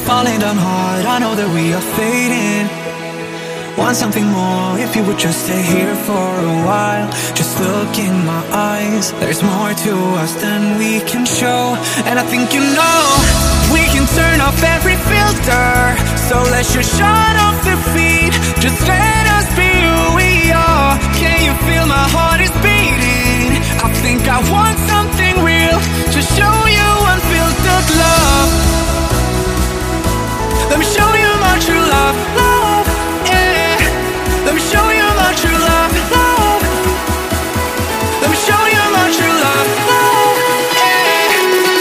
falling down hard, I know that we are fading. Want something more, if you would just stay here for a while. Just look in my eyes, there's more to us than we can show. And I think you know, we can turn off every filter. So let's just shut off the feed, just let us be who we are. Can you feel my heart is beating? I think I want something real, to show you unfiltered love. Let me show you my true love, love, yeah. Let me show you my true love, love. Let me show you my true love, love, yeah.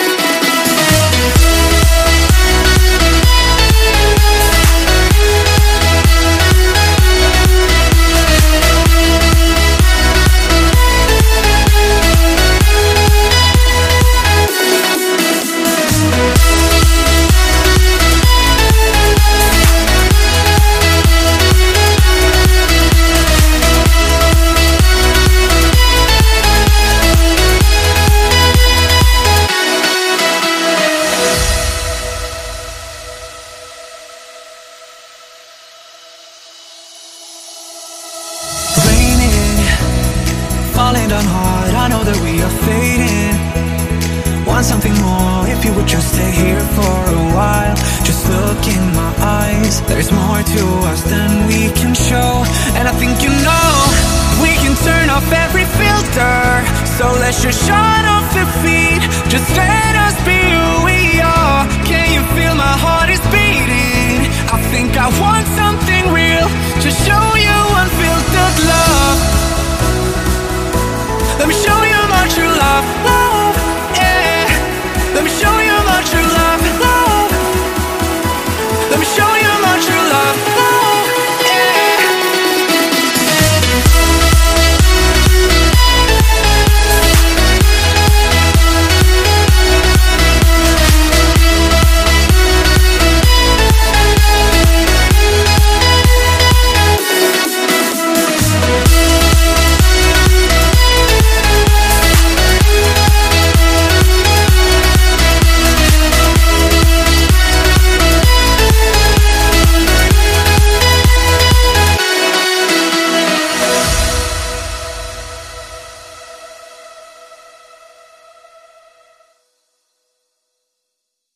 Falling down hard, I know that we are fading. Want something more, if you would just stay here for a while. Just look in my eyes, there's more to us than we can show. And I think you know, we can turn off every filter. So let's just shut off the feed, just let us be who we are. Can you feel my heart is beating? I think I want something real, to show you unfiltered love. Let me show